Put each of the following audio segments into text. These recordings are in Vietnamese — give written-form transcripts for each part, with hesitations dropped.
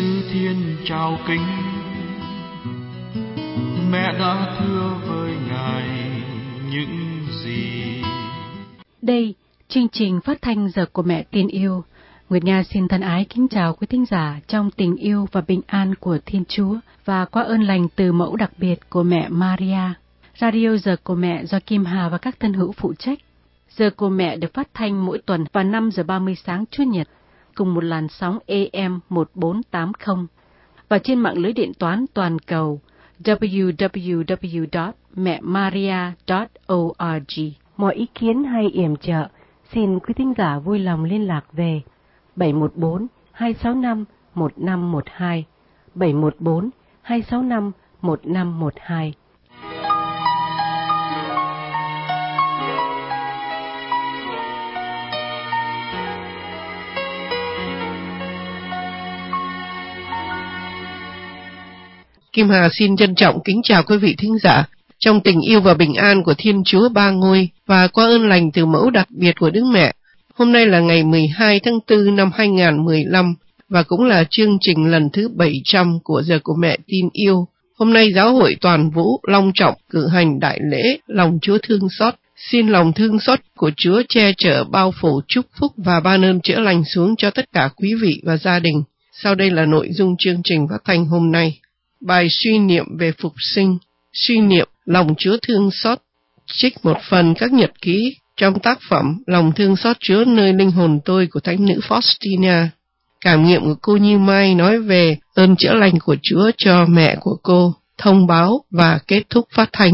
Giêsu Thiên chào kính, mẹ đã thưa với Ngài những gì. Đây, chương trình phát thanh Giờ của Mẹ Tin Yêu. Nguyệt Nga xin thân ái kính chào quý thính giả trong tình yêu và bình an của Thiên Chúa và qua ơn lành từ mẫu đặc biệt của mẹ Maria. Radio Giờ của Mẹ do Kim Hà và các thân hữu phụ trách. Giờ của Mẹ được phát thanh mỗi tuần vào 5 giờ 30 sáng Chủ nhật, cùng một làn sóng AM 1480 và trên mạng lưới điện toán toàn cầu www.mẹmaria.org. Mọi ý kiến hay yểm trợ, xin quý thính giả vui lòng liên lạc về 714-265-1512, 714-265-1512. Kim Hà xin trân trọng kính chào quý vị thính giả trong tình yêu và bình an của Thiên Chúa Ba Ngôi và qua ơn lành từ mẫu đặc biệt của Đức Mẹ. Hôm nay là ngày 12 tháng 4 năm 2015 và cũng là chương trình lần thứ 700 của Giờ của Mẹ Tin Yêu. Hôm nay Giáo hội Toàn Vũ long trọng cử hành đại lễ lòng Chúa thương xót. Xin lòng thương xót của Chúa che chở, bao phủ, chúc phúc và ban ơn chữa lành xuống cho tất cả quý vị và gia đình. Sau đây là nội dung chương trình phát thanh hôm nay. Bài suy niệm về phục sinh, suy niệm lòng Chúa thương xót, trích một phần các nhật ký trong tác phẩm Lòng thương xót Chúa nơi linh hồn tôi của Thánh nữ Faustina. Cảm nghiệm của cô Như Mai nói về ơn chữa lành của Chúa cho mẹ của cô, thông báo và kết thúc phát thanh.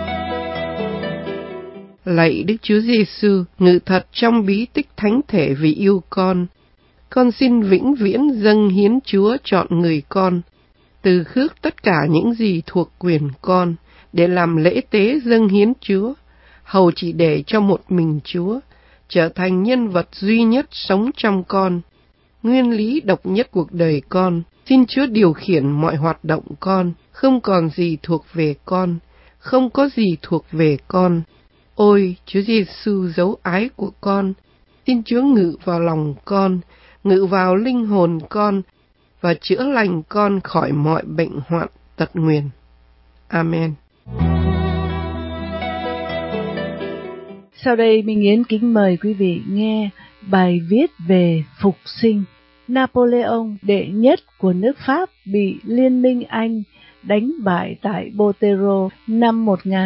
Lạy Đức Chúa Giêsu, ngự thật trong bí tích thánh thể vì yêu con xin vĩnh viễn dâng hiến Chúa chọn người con, từ khước tất cả những gì thuộc quyền con, để làm lễ tế dâng hiến Chúa, hầu chỉ để cho một mình Chúa, trở thành nhân vật duy nhất sống trong con, nguyên lý độc nhất cuộc đời con. Xin Chúa điều khiển mọi hoạt động con, không còn gì thuộc về con, không có gì thuộc về con. Ôi, Chúa Giêsu dấu ái của con, xin Chúa ngự vào lòng con, ngự vào linh hồn con, và chữa lành con khỏi mọi bệnh hoạn tật nguyền. Amen. Sau đây Minh Yến kính mời quý vị nghe bài viết về phục sinh. Napoleon đệ nhất của nước Pháp bị Liên minh Anh đánh bại tại Botero năm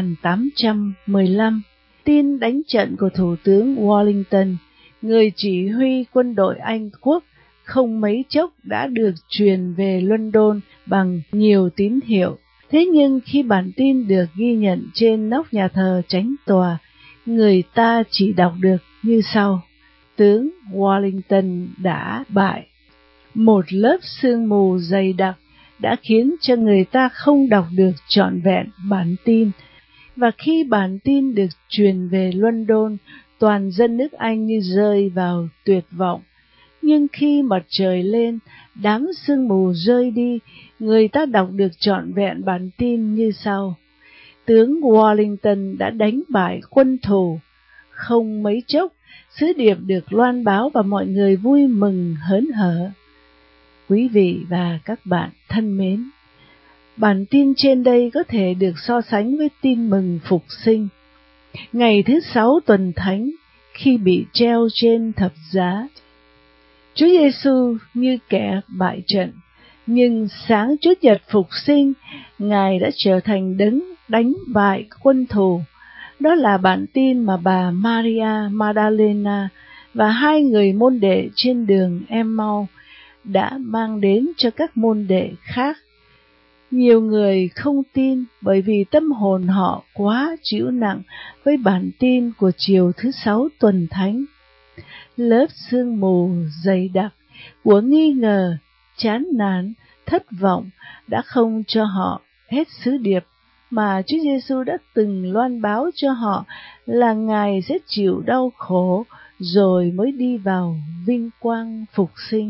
1815. Tin đánh trận của Thủ tướng Wellington, người chỉ huy quân đội Anh quốc, không mấy chốc đã được truyền về London bằng nhiều tín hiệu. Thế nhưng khi bản tin được ghi nhận trên nóc nhà thờ Chánh tòa, người ta chỉ đọc được như sau: tướng Wellington đã bại. Một lớp sương mù dày đặc đã khiến cho người ta không đọc được trọn vẹn bản tin. Và khi bản tin được truyền về London, toàn dân nước Anh như rơi vào tuyệt vọng. Nhưng khi mặt trời lên, đám sương mù rơi đi, người ta đọc được trọn vẹn bản tin như sau: tướng Wellington đã đánh bại quân thù. Không mấy chốc, sứ điệp được loan báo và mọi người vui mừng hớn hở. Quý vị và các bạn thân mến, bản tin trên đây có thể được so sánh với tin mừng phục sinh. Ngày thứ 6 tuần thánh, khi bị treo trên thập giá, Chúa Giêsu như kẻ bại trận, nhưng sáng Chủ nhật phục sinh, Ngài đã trở thành đấng đánh bại quân thù. Đó là bản tin mà bà Maria Magdalena và hai người môn đệ trên đường Emmaus đã mang đến cho các môn đệ khác. Nhiều người không tin bởi vì tâm hồn họ quá chịu nặng với bản tin của chiều thứ 6 tuần thánh. Lớp sương mù dày đặc của nghi ngờ, chán nản, thất vọng đã không cho họ hết sứ điệp mà Chúa Giêsu đã từng loan báo cho họ là Ngài sẽ chịu đau khổ rồi mới đi vào vinh quang phục sinh.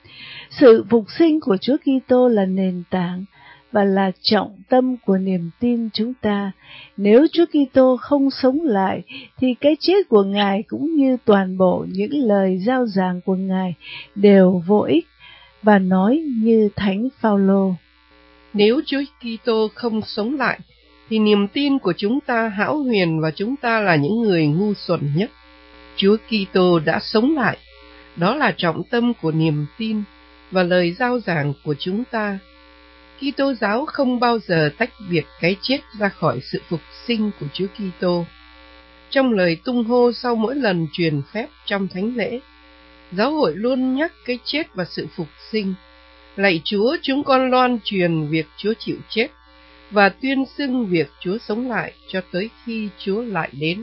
Sự phục sinh của Chúa Kitô là nền tảng và là trọng tâm của niềm tin chúng ta. Nếu Chúa Kitô không sống lại thì cái chết của Ngài cũng như toàn bộ những lời rao giảng của Ngài đều vô ích. và nói như Thánh Phaolô: Nếu Chúa Kitô không sống lại, thì niềm tin của chúng ta hão huyền và chúng ta là những người ngu xuẩn nhất. Chúa Kitô đã sống lại, đó là trọng tâm của niềm tin và lời rao giảng của chúng ta. Kitô giáo không bao giờ tách biệt cái chết ra khỏi sự phục sinh của Chúa Kitô. Trong lời tung hô sau mỗi lần truyền phép trong thánh lễ, giáo hội luôn nhắc cái chết và sự phục sinh. Lạy Chúa, chúng con loan truyền việc Chúa chịu chết và tuyên xưng việc Chúa sống lại cho tới khi Chúa lại đến.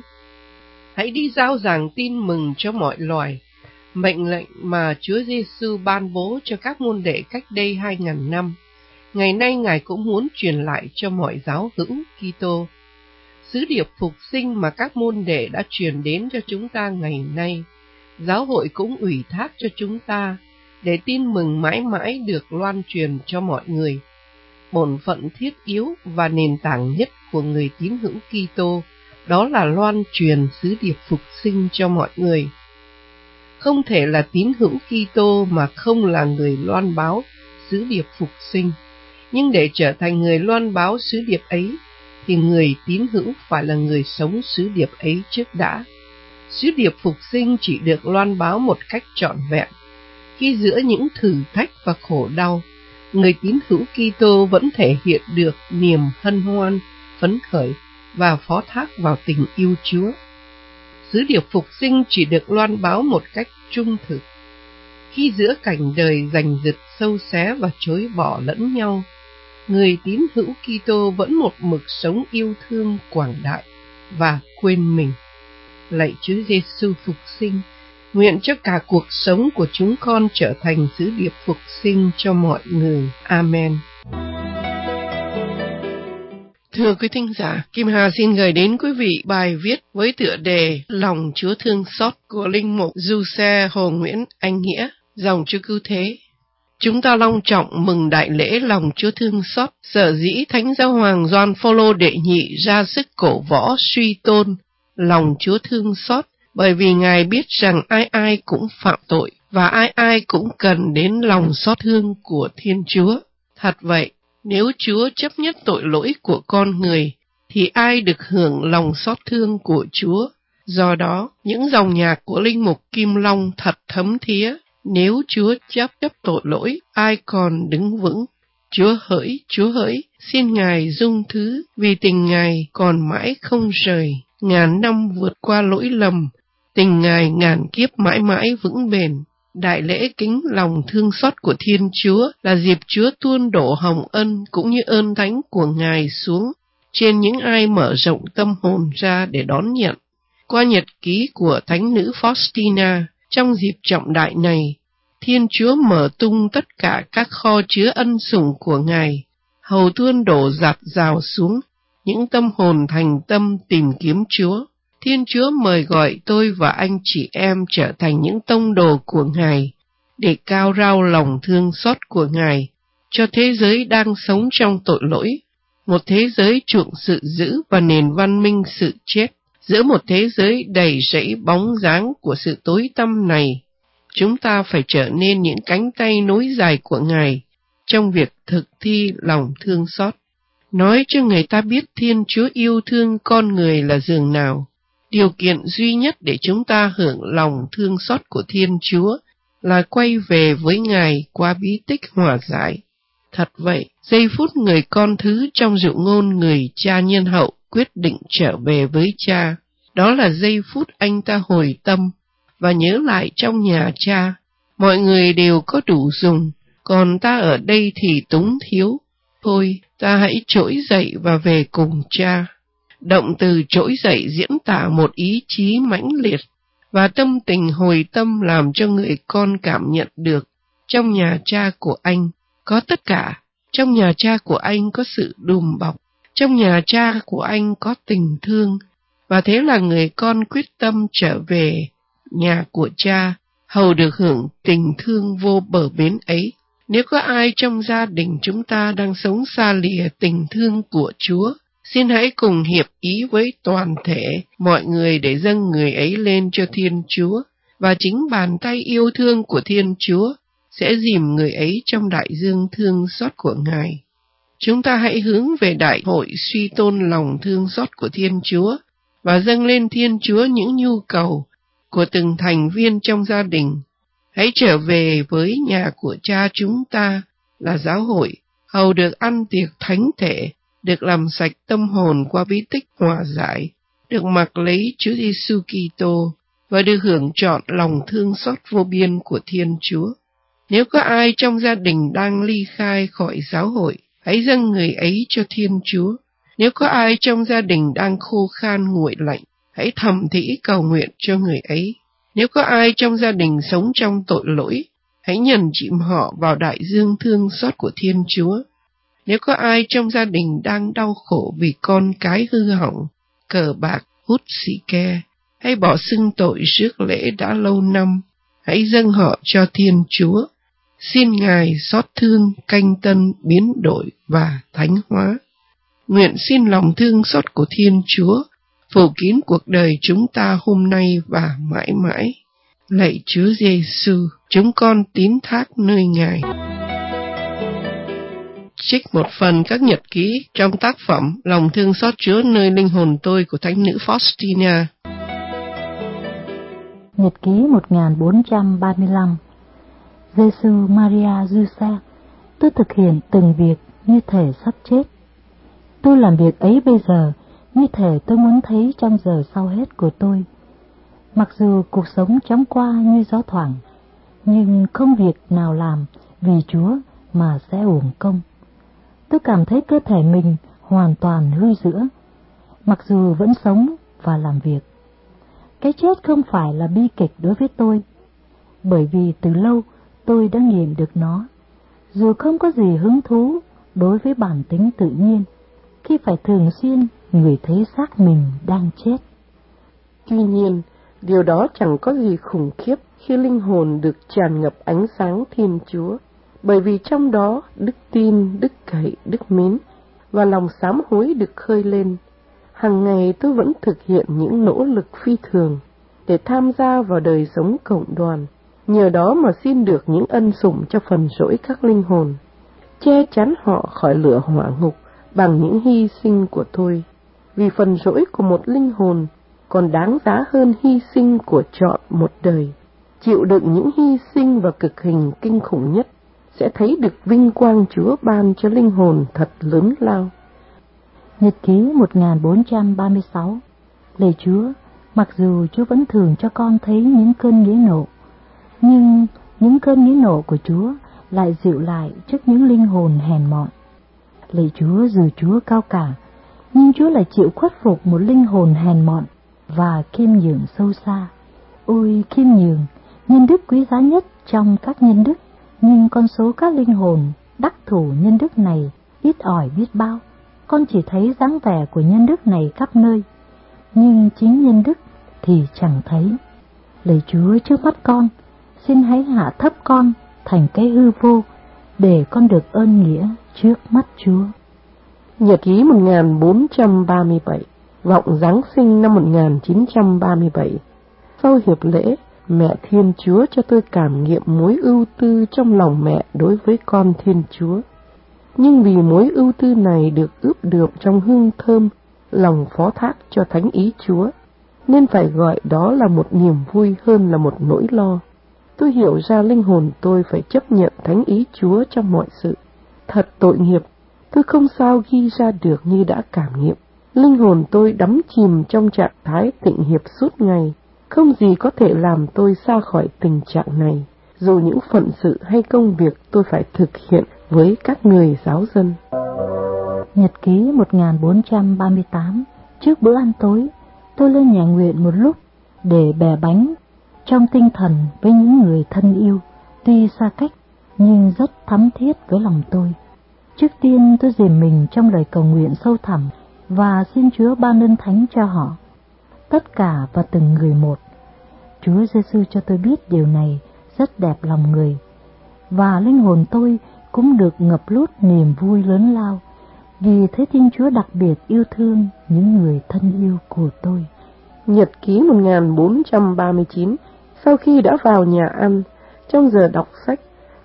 Hãy đi rao giảng tin mừng cho mọi loài, mệnh lệnh mà Chúa Giêsu ban bố cho các môn đệ cách đây 2000 năm. Ngày nay Ngài cũng muốn truyền lại cho mọi giáo hữu Kitô. Sứ điệp phục sinh mà các môn đệ đã truyền đến cho chúng ta ngày nay, giáo hội cũng ủy thác cho chúng ta để tin mừng mãi mãi được loan truyền cho mọi người. Bổn phận thiết yếu và nền tảng nhất của người tín hữu Kitô đó là loan truyền sứ điệp phục sinh cho mọi người. Không thể là tín hữu Kitô mà không là người loan báo sứ điệp phục sinh. Nhưng để trở thành người loan báo sứ điệp ấy, thì người tín hữu phải là người sống sứ điệp ấy trước đã. Sứ điệp phục sinh chỉ được loan báo một cách trọn vẹn khi giữa những thử thách và khổ đau, người tín hữu Kitô vẫn thể hiện được niềm hân hoan, phấn khởi và phó thác vào tình yêu Chúa. Sứ điệp phục sinh chỉ được loan báo một cách trung thực khi giữa cảnh đời giành giật sâu xé và chối bỏ lẫn nhau, người tín hữu Kitô vẫn một mực sống yêu thương quảng đại và quên mình. Lạy Chúa Giêsu phục sinh, nguyện cho cả cuộc sống của chúng con trở thành sứ điệp phục sinh cho mọi người. Amen. Thưa quý thính giả, Kim Hà xin gửi đến quý vị bài viết với tựa đề Lòng Chúa thương xót của Linh mục Du-xe Hồ Nguyễn Anh Nghĩa, dòng Chúa Cứu Thế. Chúng ta long trọng mừng đại lễ Lòng Chúa thương xót. Sở dĩ Thánh Giáo Hoàng Gioan Phaolô đệ nhị ra sức cổ võ suy tôn lòng Chúa thương xót, bởi vì Ngài biết rằng ai ai cũng phạm tội và ai ai cũng cần đến lòng xót thương của Thiên Chúa. Thật vậy, nếu Chúa chấp nhất tội lỗi của con người, thì ai được hưởng lòng xót thương của Chúa? Do đó, những dòng nhạc của Linh mục Kim Long thật thấm thía. Nếu Chúa chấp tội lỗi, ai còn đứng vững? Chúa hỡi, xin Ngài dung thứ, vì tình Ngài còn mãi không rời. Ngàn năm vượt qua lỗi lầm, tình Ngài ngàn kiếp mãi mãi vững bền. Đại lễ kính lòng thương xót của Thiên Chúa là dịp Chúa tuôn đổ hồng ân cũng như ơn thánh của Ngài xuống trên những ai mở rộng tâm hồn ra để đón nhận. Qua nhật ký của Thánh nữ Faustina, trong dịp trọng đại này, Thiên Chúa mở tung tất cả các kho chứa ân sủng của Ngài, hầu tuôn đổ dạt dào xuống những tâm hồn thành tâm tìm kiếm Chúa. Thiên Chúa mời gọi tôi và anh chị em trở thành những tông đồ của Ngài, để cao rao lòng thương xót của Ngài cho thế giới đang sống trong tội lỗi, một thế giới chuộng sự dữ và nền văn minh sự chết. Giữa một thế giới đầy rẫy bóng dáng của sự tối tăm này, chúng ta phải trở nên những cánh tay nối dài của Ngài trong việc thực thi lòng thương xót. Nói cho người ta biết Thiên Chúa yêu thương con người là dường nào. Điều kiện duy nhất để chúng ta hưởng lòng thương xót của Thiên Chúa là quay về với Ngài qua bí tích hòa giải. Thật vậy, giây phút người con thứ trong dụ ngôn người cha nhân hậu quyết định trở về với cha, đó là giây phút anh ta hồi tâm và nhớ lại trong nhà cha, mọi người đều có đủ dùng, còn ta ở đây thì túng thiếu. Thôi, ta hãy trỗi dậy và về cùng cha. Động từ trỗi dậy diễn tả một ý chí mãnh liệt, và tâm tình hồi tâm làm cho người con cảm nhận được trong nhà cha của anh có tất cả. Trong nhà cha của anh có sự đùm bọc, trong nhà cha của anh có tình thương, và thế là người con quyết tâm trở về nhà của cha, hầu được hưởng tình thương vô bờ bến ấy. Nếu có ai trong gia đình chúng ta đang sống xa lìa tình thương của Chúa, xin hãy cùng hiệp ý với toàn thể mọi người để dâng người ấy lên cho Thiên Chúa, và chính bàn tay yêu thương của Thiên Chúa sẽ dìm người ấy trong đại dương thương xót của Ngài. Chúng ta hãy hướng về đại hội suy tôn lòng thương xót của Thiên Chúa và dâng lên Thiên Chúa những nhu cầu của từng thành viên trong gia đình. Hãy trở về với nhà của Cha chúng ta là giáo hội, hầu được ăn tiệc thánh thể, được làm sạch tâm hồn qua bí tích hòa giải, được mặc lấy Chúa Giêsu Kitô và được hưởng trọn lòng thương xót vô biên của Thiên Chúa. Nếu có ai trong gia đình đang ly khai khỏi giáo hội, hãy dâng người ấy cho Thiên Chúa. Nếu có ai trong gia đình đang khô khan nguội lạnh, hãy thầm thỉ cầu nguyện cho người ấy. Nếu có ai trong gia đình sống trong tội lỗi, hãy nhấn chìm họ vào đại dương thương xót của Thiên Chúa. Nếu có ai trong gia đình đang đau khổ vì con cái hư hỏng, cờ bạc, hút xì ke, hay bỏ xưng tội rước lễ đã lâu năm, hãy dâng họ cho Thiên Chúa. Xin Ngài xót thương, canh tân, biến đổi và thánh hóa. Nguyện xin lòng thương xót của Thiên Chúa phủ kín cuộc đời chúng ta hôm nay và mãi mãi. Lạy Chúa Giêsu, chúng con tín thác nơi Ngài. Trích một phần các nhật ký trong tác phẩm Lòng thương xót Chúa nơi linh hồn tôi của Thánh nữ Faustina. Nhật ký 1435. Giêsu Maria Giuse, tôi thực hiện từng việc như thể sắp chết. Tôi làm việc ấy bây giờ như thể tôi muốn thấy trong giờ sau hết của tôi. Mặc dù cuộc sống chóng qua như gió thoảng, nhưng không việc nào làm vì Chúa mà sẽ uổng công. Tôi cảm thấy cơ thể mình hoàn toàn hư rữa, mặc dù vẫn sống và làm việc. Cái chết không phải là bi kịch đối với tôi, bởi vì từ lâu tôi đã nghiệm được nó, dù không có gì hứng thú đối với bản tính tự nhiên, khi phải thường xuyên người thấy xác mình đang chết. Tuy nhiên, điều đó chẳng có gì khủng khiếp khi linh hồn được tràn ngập ánh sáng Thiên Chúa, bởi vì trong đó đức tin, đức cậy, đức mến và lòng sám hối được khơi lên. Hàng ngày tôi vẫn thực hiện những nỗ lực phi thường để tham gia vào đời sống cộng đoàn, nhờ đó mà xin được những ân sủng cho phần rỗi các linh hồn, che chắn họ khỏi lửa hỏa ngục bằng những hy sinh của tôi, vì phần rỗi của một linh hồn còn đáng giá hơn hy sinh của trọn một đời. Chịu đựng những hy sinh và cực hình kinh khủng nhất sẽ thấy được vinh quang Chúa ban cho linh hồn thật lớn lao. Nhật ký 1436. Lạy Chúa, mặc dù Chúa vẫn thường cho con thấy những cơn nghĩa nộ, nhưng những cơn nghĩa nộ của Chúa lại dịu lại trước những linh hồn hèn mọn. Lạy Chúa, dù Chúa cao cả, nhưng Chúa lại chịu khuất phục một linh hồn hèn mọn và khiêm nhường sâu xa. Ôi khiêm nhường, nhân đức quý giá nhất trong các nhân đức, nhưng con số các linh hồn đắc thủ nhân đức này ít ỏi biết bao. Con chỉ thấy dáng vẻ của nhân đức này khắp nơi, nhưng chính nhân đức thì chẳng thấy. Lạy Chúa, trước mắt con, xin hãy hạ thấp con thành cái hư vô, để con được ơn nghĩa trước mắt Chúa. Nhật ký 1437. Vọng Giáng sinh năm 1937. Sau hiệp lễ, mẹ Thiên Chúa cho tôi cảm nghiệm mối ưu tư trong lòng mẹ đối với con Thiên Chúa. Nhưng vì mối ưu tư này được ướp đượm trong hương thơm lòng phó thác cho Thánh Ý Chúa, nên phải gọi đó là một niềm vui hơn là một nỗi lo. Tôi hiểu ra linh hồn tôi phải chấp nhận Thánh Ý Chúa trong mọi sự. Thật tội nghiệp, tôi không sao ghi ra được như đã cảm nghiệm. Linh hồn tôi đắm chìm trong trạng thái tịnh hiệp suốt ngày, không gì có thể làm tôi xa khỏi tình trạng này, dù những phận sự hay công việc tôi phải thực hiện với các người giáo dân. Nhật ký 1438. Trước bữa ăn tối, tôi lên nhà nguyện một lúc để bè bánh trong tinh thần với những người thân yêu, tuy xa cách nhưng rất thắm thiết với lòng tôi. Trước tiên tôi dìm mình trong lời cầu nguyện sâu thẳm và xin Chúa ban ơn thánh cho họ, tất cả và từng người một. Chúa Giêsu cho tôi biết điều này rất đẹp lòng người, và linh hồn tôi cũng được ngập lút niềm vui lớn lao vì thấy Thiên Chúa đặc biệt yêu thương những người thân yêu của tôi. Nhật ký 1439. Sau khi đã vào nhà ăn, trong giờ đọc sách,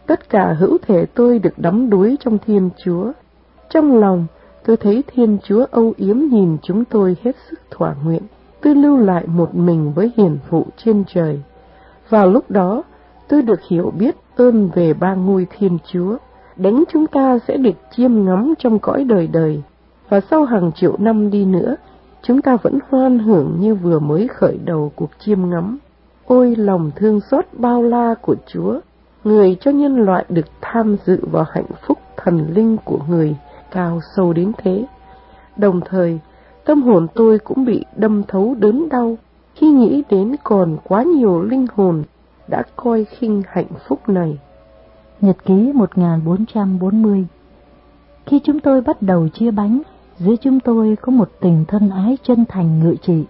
Tất cả hữu thể tôi được đắm đuối trong Thiên Chúa. Trong lòng, tôi thấy Thiên Chúa âu yếm nhìn chúng tôi hết sức thỏa nguyện. Tôi lưu lại một mình với hiền phụ trên trời. Vào lúc đó, tôi được hiểu biết ơn về ba ngôi Thiên Chúa. Đấng chúng ta sẽ được chiêm ngắm trong cõi đời đời, và sau hàng triệu năm đi nữa, chúng ta vẫn hoan hưởng như vừa mới khởi đầu cuộc chiêm ngắm. Ôi lòng thương xót bao la của Chúa, người cho nhân loại được tham dự vào hạnh phúc thần linh của người cao sâu đến thế. Đồng thời, tâm hồn tôi cũng bị đâm thấu đớn đau khi nghĩ đến còn quá nhiều linh hồn đã coi khinh hạnh phúc này. Nhật ký 1440. Khi chúng tôi bắt đầu chia bánh, giữa chúng tôi có một tình thân ái chân thành ngự trị.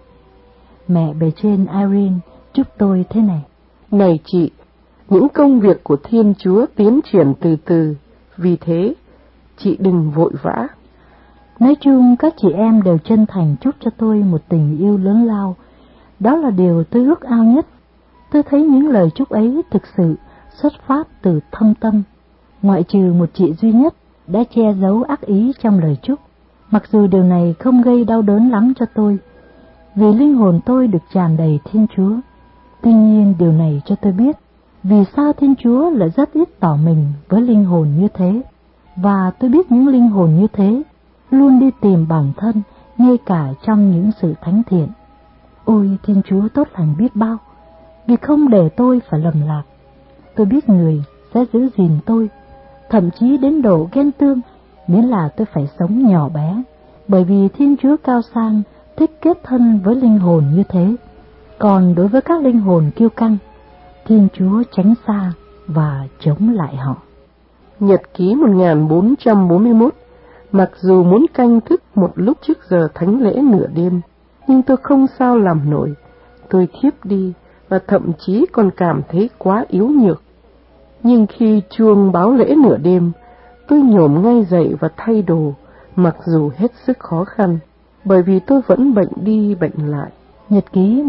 Mẹ bề trên Irene chúc tôi thế này: Này chị, những công việc của Thiên Chúa tiến triển từ từ, vì thế chị đừng vội vã. Nói chung các chị em đều chân thành chúc cho tôi một tình yêu lớn lao. Đó là điều tôi ước ao nhất. Tôi thấy những lời chúc ấy thực sự xuất phát từ thâm tâm, ngoại trừ một chị duy nhất đã che giấu ác ý trong lời chúc. Mặc dù điều này không gây đau đớn lắm cho tôi, vì linh hồn tôi được tràn đầy Thiên Chúa. Tuy nhiên điều này cho tôi biết vì sao Thiên Chúa lại rất ít tỏ mình với linh hồn như thế, và tôi biết những linh hồn như thế luôn đi tìm bản thân ngay cả trong những sự thánh thiện. Ôi Thiên Chúa tốt lành biết bao, vì không để tôi phải lầm lạc. Tôi biết người sẽ giữ gìn tôi, thậm chí đến độ ghen tương, miễn là tôi phải sống nhỏ bé, bởi vì Thiên Chúa cao sang thích kết thân với linh hồn như thế. Còn đối với các linh hồn kiêu căng, Thiên Chúa tránh xa và chống lại họ. Nhật ký 1441. Mặc dù muốn canh thức một lúc trước giờ thánh lễ nửa đêm, nhưng tôi không sao làm nổi. Tôi thiếp đi và thậm chí còn cảm thấy quá yếu nhược. Nhưng khi chuông báo lễ nửa đêm, tôi nhổm ngay dậy và thay đồ, mặc dù hết sức khó khăn, bởi vì tôi vẫn bệnh đi bệnh lại. Nhật ký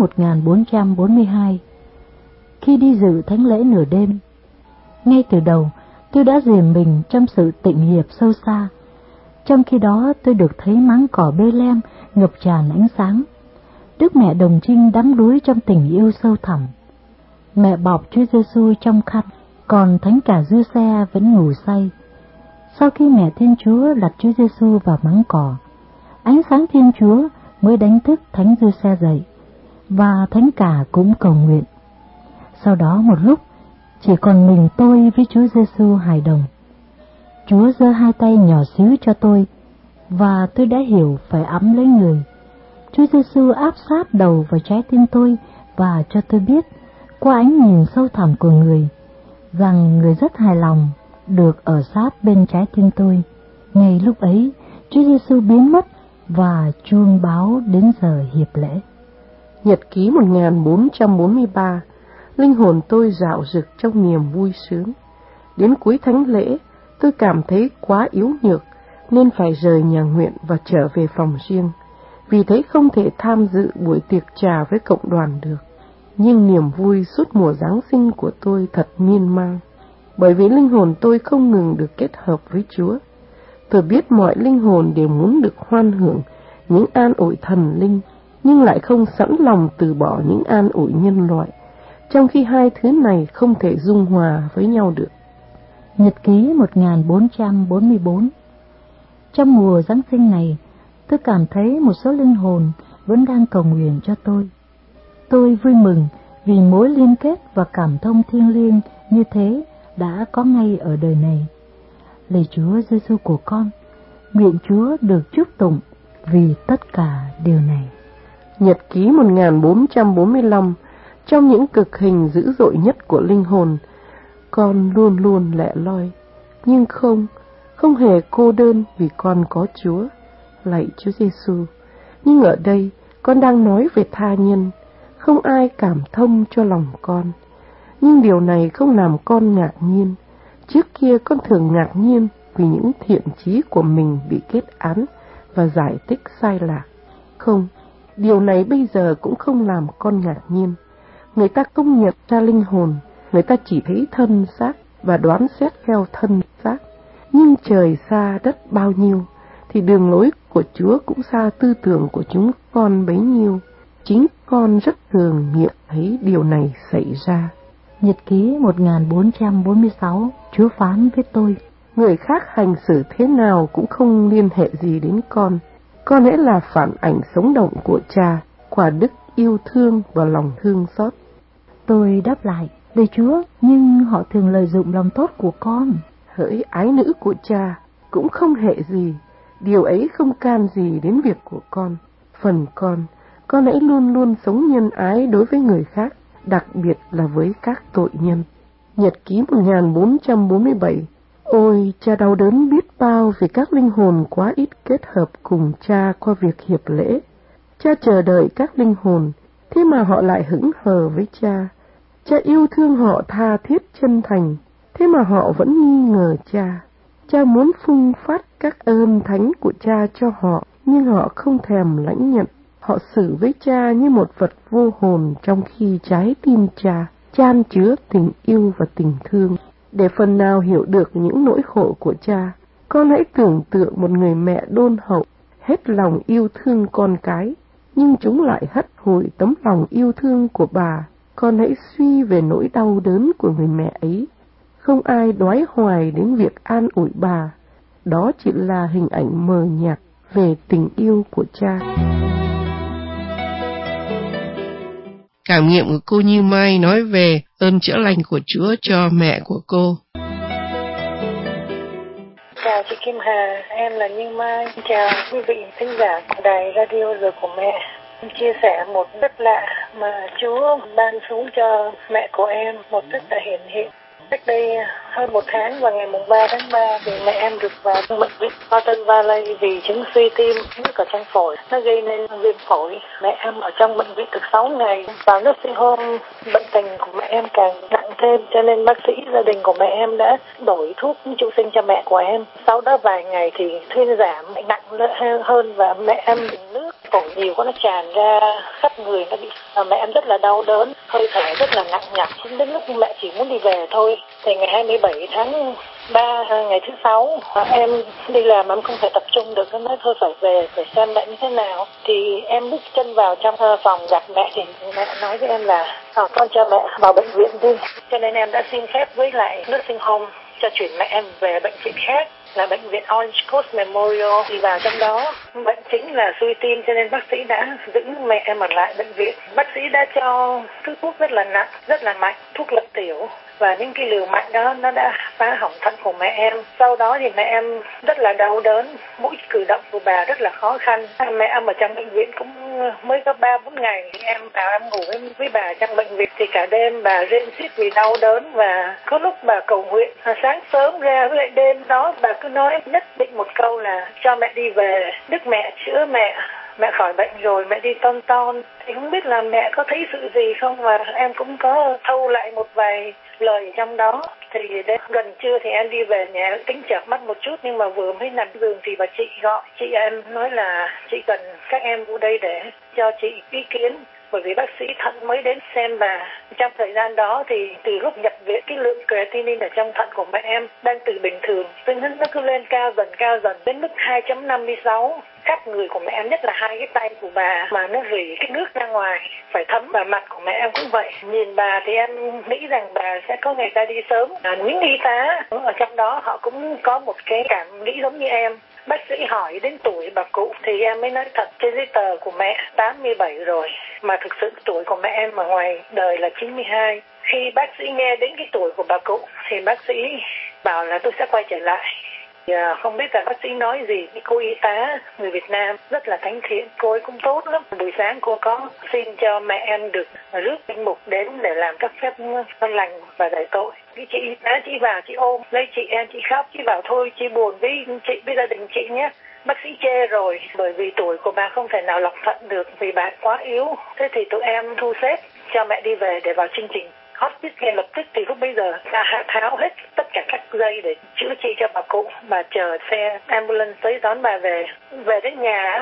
1442. Khi đi dự thánh lễ nửa đêm, ngay từ đầu tôi đã dìm mình trong sự tịnh hiệp sâu xa. Trong khi đó tôi được thấy máng cỏ Bê-lem ngập tràn ánh sáng. Đức Mẹ Đồng Trinh đắm đuối trong tình yêu sâu thẳm. Mẹ bọc Chúa Giêsu trong khăn, còn Thánh cả Giuse vẫn ngủ say. Sau khi Mẹ Thiên Chúa đặt Chúa Giêsu vào máng cỏ, ánh sáng Thiên Chúa mới đánh thức Thánh Giuse dậy, và Thánh cả cũng cầu nguyện. Sau đó một lúc, chỉ còn mình tôi với Chúa Giêsu hài đồng. Chúa giơ hai tay nhỏ xíu cho tôi, và tôi đã hiểu phải ẵm lấy người. Chúa Giêsu áp sát đầu vào trái tim tôi và cho tôi biết, qua ánh nhìn sâu thẳm của người, rằng người rất hài lòng được ở sát bên trái tim tôi. Ngay lúc ấy, Chúa Giêsu biến mất và chuông báo đến giờ hiệp lễ. Nhật ký 1443. Linh hồn tôi rạo rực trong niềm vui sướng. Đến cuối thánh lễ, tôi cảm thấy quá yếu nhược nên phải rời nhà nguyện và trở về phòng riêng, vì thế không thể tham dự buổi tiệc trà với cộng đoàn được. Nhưng niềm vui suốt mùa Giáng sinh của tôi thật miên man, bởi vì linh hồn tôi không ngừng được kết hợp với Chúa. Tôi biết mọi linh hồn đều muốn được hoan hưởng những an ủi thần linh, nhưng lại không sẵn lòng từ bỏ những an ủi nhân loại, trong khi hai thứ này không thể dung hòa với nhau được. Nhật ký 1444. Trong mùa Giáng sinh này, tôi cảm thấy một số linh hồn vẫn đang cầu nguyện cho tôi. Tôi vui mừng vì mối liên kết và cảm thông thiêng liêng như thế đã có ngay ở đời này. Lạy Chúa Giêsu của con, nguyện Chúa được chúc tụng vì tất cả điều này. Nhật ký 1445. Trong những cực hình dữ dội nhất của linh hồn, con luôn luôn lẻ loi, nhưng không hề cô đơn vì con có Chúa. Lạy Chúa Giêsu, nhưng ở đây con đang nói về tha nhân, không ai cảm thông cho lòng con. Nhưng điều này không làm con ngạc nhiên. Trước kia con thường ngạc nhiên vì những thiện chí của mình bị kết án và giải thích sai lạc. Không, điều này bây giờ cũng không làm con ngạc nhiên. Người ta công nhận ra linh hồn, người ta chỉ thấy thân xác, và đoán xét theo thân xác. Nhưng trời xa đất bao nhiêu, thì đường lối của Chúa cũng xa tư tưởng của chúng con bấy nhiêu. Chính con rất thường nghiệm thấy điều này xảy ra. Nhật ký 1446, Chúa phán với tôi: Người khác hành xử thế nào cũng không liên hệ gì đến con. Con hãy là phản ảnh sống động của Cha, quả đức yêu thương và lòng thương xót. Tôi đáp lại: Lạy Chúa, nhưng họ thường lợi dụng lòng tốt của con. Hỡi ái nữ của Cha, cũng không hệ gì, điều ấy không can gì đến việc của con. Phần con hãy luôn luôn sống nhân ái đối với người khác, đặc biệt là với các tội nhân. Nhật ký 1447. Ôi, Cha đau đớn biết bao vì các linh hồn quá ít kết hợp cùng Cha qua việc hiệp lễ. Cha chờ đợi các linh hồn, thế mà họ lại hững hờ với Cha. Cha yêu thương họ tha thiết chân thành, thế mà họ vẫn nghi ngờ Cha. Cha muốn phung phát các ơn thánh của Cha cho họ, nhưng họ không thèm lãnh nhận. Họ xử với Cha như một vật vô hồn, trong khi trái tim Cha chan chứa tình yêu và tình thương. Để phần nào hiểu được những nỗi khổ của Cha, con hãy tưởng tượng một người mẹ đôn hậu, hết lòng yêu thương con cái, nhưng chúng lại hất hủi tấm lòng yêu thương của bà. Con hãy suy về nỗi đau đớn của người mẹ ấy. Không ai đoái hoài đến việc an ủi bà. Đó chỉ là hình ảnh mờ nhạt về tình yêu của Cha. Cảm nghiệm của cô Như Mai nói về ơn chữa lành của Chúa cho mẹ của cô. Chào chị Kim Hà, em là Như Mai. Chào quý vị thính giả của đài radio Giờ của Mẹ. Em chia sẻ một đất lạ mà Chúa ban xuống cho mẹ của em, một đất đã hiển hiện. Cách đây hơn một tháng, vào ngày 3 tháng 3 thì mẹ em được vào bệnh viện Cotton Valley vì chứng suy tim nước ở trong phổi. Nó gây nên viêm phổi. Mẹ em ở trong bệnh viện được 6 ngày. Vào nursing home, bệnh tình của mẹ em càng nặng thêm, cho nên bác sĩ gia đình của mẹ em đã đổi thuốc trụ sinh cho mẹ của em. Sau đó vài ngày thì thuyên giảm, nặng hơn và mẹ em bị nước phổi nhiều quá, nó tràn ra khắp người, nó bị mẹ em rất là đau đớn, hơi thở rất là nặng nhọc, đến lúc mẹ chỉ muốn đi về thôi. Thì ngày 27 tháng 3, ngày thứ 6, em đi làm em không thể tập trung được, em nói thôi phải về để xem mẹ như thế nào. Thì em bước chân vào trong phòng gặp mẹ thì mẹ nói với em là con cho mẹ vào bệnh viện đi. Cho nên em đã xin phép với lại nursing home cho chuyển mẹ em về bệnh viện khác, là bệnh viện Orange Coast Memorial. Thì vào trong đó bệnh chính là suy tim, cho nên bác sĩ đã giữ mẹ em ở lại bệnh viện. Bác sĩ đã cho thứ thuốc rất là nặng, rất là mạnh, thuốc lợi tiểu, và những cái liều mạnh đó nó đã phá hỏng thận của mẹ em. Sau đó thì mẹ em rất là đau đớn, mỗi cử động của bà rất là khó khăn. Mẹ em ở trong bệnh viện cũng mới có 3-4 ngày, em vào em ngủ với bà trong bệnh viện thì cả đêm bà rên xiết vì đau đớn, và có lúc bà cầu nguyện sáng sớm ra, với lại đêm đó bà cứ nói nhất định một câu là cho mẹ đi về, Đức Mẹ chữa mẹ khỏi bệnh rồi, mẹ đi ton. Thì không biết là mẹ có thấy sự gì không, và em cũng có thâu lại một vài lời trong đó. Thì đến gần trưa thì em đi về nhà, tính chợp mắt một chút, nhưng mà vừa mới nằm giường thì bà chị gọi. Chị em nói là chị cần các em vô đây để cho chị ý kiến, bởi vì bác sĩ thận mới đến xem bà. Trong thời gian đó thì từ lúc nhập viện, cái lượng creatinine ở trong thận của mẹ em đang từ bình thường, nó cứ lên cao dần đến mức 2.56. Khắp người của mẹ em, nhất là hai cái tay của bà mà nó rỉ cái nước ra ngoài, phải thấm, và mặt của mẹ em cũng vậy. Nhìn bà thì em nghĩ rằng bà sẽ có ngày ra đi sớm. Những y tá ở trong đó họ cũng có một cái cảm nghĩ giống như em. Bác sĩ hỏi đến tuổi bà cụ thì em mới nói thật, trên giấy tờ của mẹ 87 rồi, mà thực sự tuổi của mẹ em ở ngoài đời là 92. Khi bác sĩ nghe đến cái tuổi của bà cụ thì bác sĩ bảo là tôi sẽ quay trở lại. Không biết là bác sĩ nói gì, cô y tá người Việt Nam rất là thánh thiện, cô ấy cũng tốt lắm. Buổi sáng cô có xin cho mẹ em được rước linh mục đến để làm các phép phân lành và giải tội. Cái chị y tá, chị vào, chị ôm lấy chị em, chị khóc, chị bảo thôi chị buồn với chị, với gia đình chị nhé. Bác sĩ chê rồi, bởi vì tuổi của bà không thể nào lọc thận được vì bà quá yếu. Thế thì tụi em thu xếp cho mẹ đi về để vào chương trình hospice ngay lập tức. Thì lúc bây giờ ta tháo hết tất cả các dây để chữa trị cho bà cụ. Bà chờ xe ambulance tới đón bà về. Về đến nhà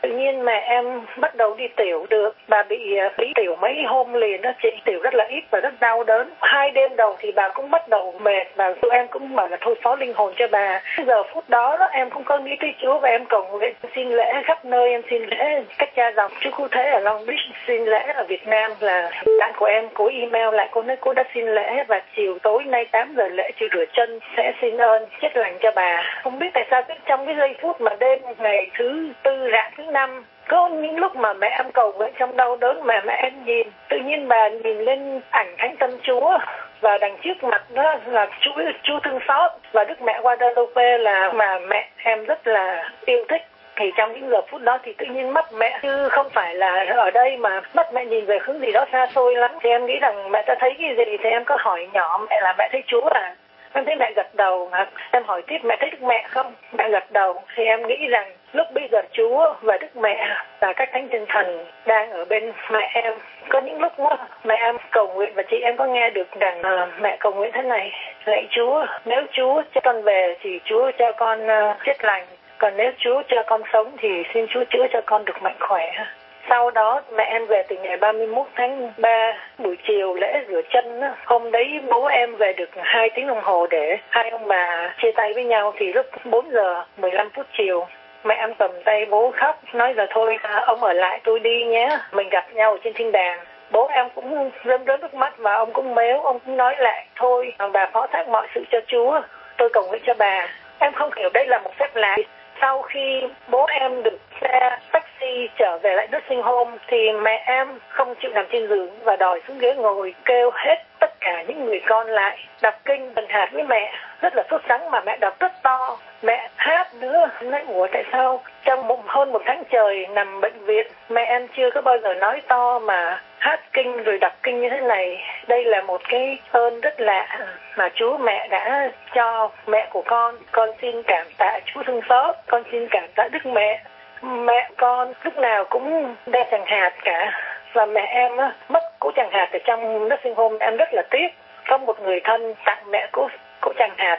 Tự nhiên mẹ em bắt đầu đi tiểu được. Bà bị tiểu mấy hôm liền đó chị, tiểu rất là ít và rất đau đớn. 2 đêm đầu thì bà cũng bắt đầu mệt và tụi em cũng bảo là thôi phó linh hồn cho bà. Giờ phút đó em không có nghĩ tới Chúa và em cầu nguyện xin lễ khắp nơi, em xin lễ các cha dòng Chúa Cứu Thế ở Long Beach, xin lễ ở Việt Nam. Là bạn của em, cô email lại, cô nói cô đã xin lễ và chiều tối nay 8 giờ lễ chị rửa chân sẽ xin ơn chết lành cho bà. Không biết tại sao trong cái giây phút mà đêm ngày thứ tư rạng thứ năm, có những lúc mà mẹ em cầu nguyện trong đau đớn mà mẹ em nhìn, tự nhiên bà nhìn lên ảnh Thánh Tâm Chúa và đằng trước mặt đó là Chúa thương xót và Đức Mẹ Guadalupe là mà mẹ em rất là yêu thích. Thì trong những giờ phút đó thì tự nhiên mắt mẹ chứ không phải là ở đây mà mắt mẹ nhìn về hướng gì đó xa xôi lắm. Thì em nghĩ rằng mẹ ta thấy cái gì thì em có hỏi nhỏ mẹ là mẹ thấy Chúa à? Em thấy mẹ gật đầu. Em hỏi tiếp mẹ thấy Đức Mẹ không? Mẹ gật đầu. Thì em nghĩ rằng lúc bây giờ Chúa và Đức Mẹ và các thánh thiên thần đang ở bên mẹ em. Có những lúc đó, mẹ em cầu nguyện và chị em có nghe được rằng mẹ cầu nguyện thế này: lạy Chúa, nếu Chúa cho con về thì Chúa cho con chết lành. Còn nếu Chúa cho con sống thì xin Chúa chữa cho con được mạnh khỏe. Sau đó mẹ em về từ ngày 31 tháng 3 buổi chiều lễ rửa chân. Hôm đấy bố em về được 2 tiếng đồng hồ để hai ông bà chia tay với nhau. Thì lúc 4 giờ 15 phút chiều mẹ em cầm tay bố khóc, nói là thôi ông ở lại tôi đi nhé, mình gặp nhau trên thiên đàng. Bố em cũng rơm rớm nước mắt và ông cũng mếu, ông cũng nói lại thôi bà phó thác mọi sự cho Chúa, tôi cầu nguyện cho bà. Em không hiểu đây là một phép lạ. Sau khi bố em được xe taxi trở về lại nursing home thì mẹ em không chịu nằm trên giường và đòi xuống ghế ngồi, kêu hết tất cả những người con lại đọc kinh thần hạt với mẹ, rất là sốt sắng mà mẹ đọc rất to. Mẹ hát nữa, nói ủa tại sao trong hơn 1 tháng trời nằm bệnh viện mẹ em chưa có bao giờ nói to mà hát kinh rồi đọc kinh như thế này. Đây là một cái ơn rất lạ mà Chúa mẹ đã cho mẹ của con. Con xin cảm tạ Chúa thương xót, con xin cảm tạ Đức Mẹ. Mẹ con lúc nào cũng đeo tràng hạt cả. Và mẹ em mất cỗ tràng hạt ở trong nursing home, em rất là tiếc. Có một người thân tặng mẹ cỗ tràng hạt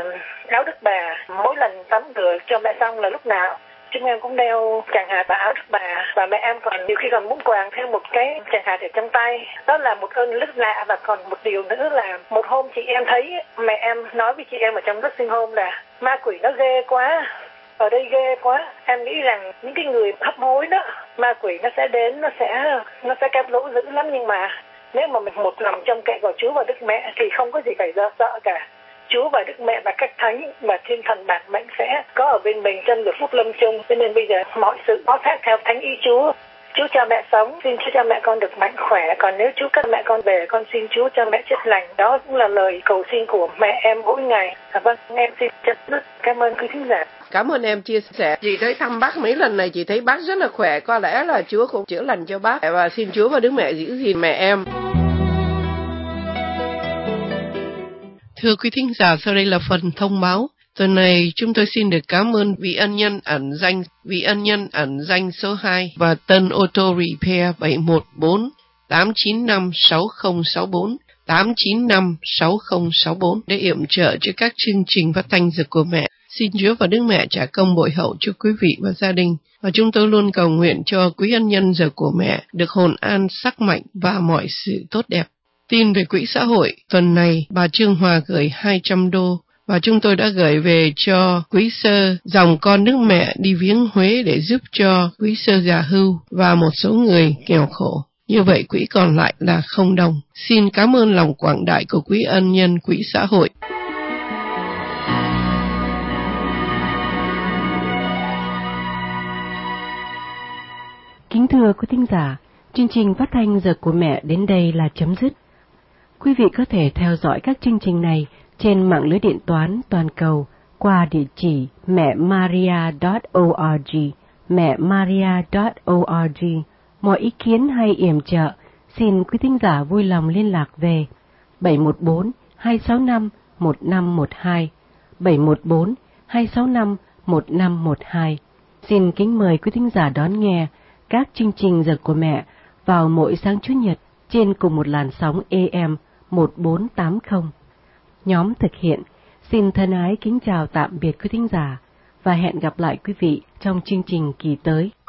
áo Đức Bà. Mỗi lần tắm rửa cho mẹ xong là lúc nào chúng em cũng đeo tràng hạt và áo Đức Bà. Và mẹ em còn nhiều khi còn muốn quàng theo một cái tràng hạt ở trong tay. Đó là một ơn rất lạ. Và còn một điều nữa là một hôm chị em thấy mẹ em nói với chị em ở trong nursing home là ma quỷ nó ghê quá, ở đây ghê quá. Em nghĩ rằng những cái người hấp hối đó, ma quỷ nó sẽ đến, nó sẽ cám dỗ dữ lắm. Nhưng mà nếu mà mình một lòng trông cậy vào Chúa và Đức Mẹ thì không có gì phải sợ cả. Chúa và Đức Mẹ và các thánh và thiên thần bản mệnh sẽ có ở bên mình trong giờ phút lâm chung. Cho nên bây giờ mọi sự phó thác theo thánh ý Chúa. Chúa cho mẹ sống, xin Chúa cho mẹ con được mạnh khỏe. Còn nếu Chúa cất mẹ con về, con xin Chúa cho mẹ chết lành. Đó cũng là lời cầu xin của mẹ em mỗi ngày. Vâng, em xin rất cảm ơn quý khán giả. Cảm ơn em chia sẻ. Chị tới thăm bác mấy lần này, chị thấy bác rất là khỏe. Có lẽ là Chúa cũng chữa lành cho bác. Và xin Chúa và Đức Mẹ giữ gìn mẹ em. Thưa quý thính giả, sau đây là phần thông báo. Tuần này chúng tôi xin được cảm ơn vị ân nhân ẩn danh số 2 và Tân Auto Repair 714 895 6064 895 6064 để yểm trợ cho các chương trình phát thanh Giờ của Mẹ. Xin Chúa và Đức Mẹ trả công bội hậu cho quý vị và gia đình. Và chúng tôi luôn cầu nguyện cho quý ân nhân Giờ của Mẹ được hồn an, sắc mạnh và mọi sự tốt đẹp. Tin về quỹ xã hội, tuần này bà Trương Hòa gửi 200 đô và chúng tôi đã gửi về cho quý sơ dòng con Đức Mẹ đi viếng Huế để giúp cho quý sơ già hưu và một số người nghèo khổ. Như vậy quỹ còn lại là không đồng. Xin cảm ơn lòng quảng đại của quý ân nhân quỹ xã hội. Kính thưa quý thính giả, chương trình phát thanh Giờ của Mẹ đến đây là chấm dứt. Quý vị có thể theo dõi các chương trình này trên mạng lưới điện toán toàn cầu qua địa chỉ mẹmaria.org, mẹmaria.org. Mọi ý kiến hay yểm trợ, xin quý thính giả vui lòng liên lạc về 714-265-1512, 714-265-1512. Xin kính mời quý thính giả đón nghe các chương trình Giờ của Mẹ vào mỗi sáng Chủ nhật trên cùng một làn sóng AM 1480. Nhóm thực hiện xin thân ái kính chào tạm biệt quý thính giả và hẹn gặp lại quý vị trong chương trình kỳ tới.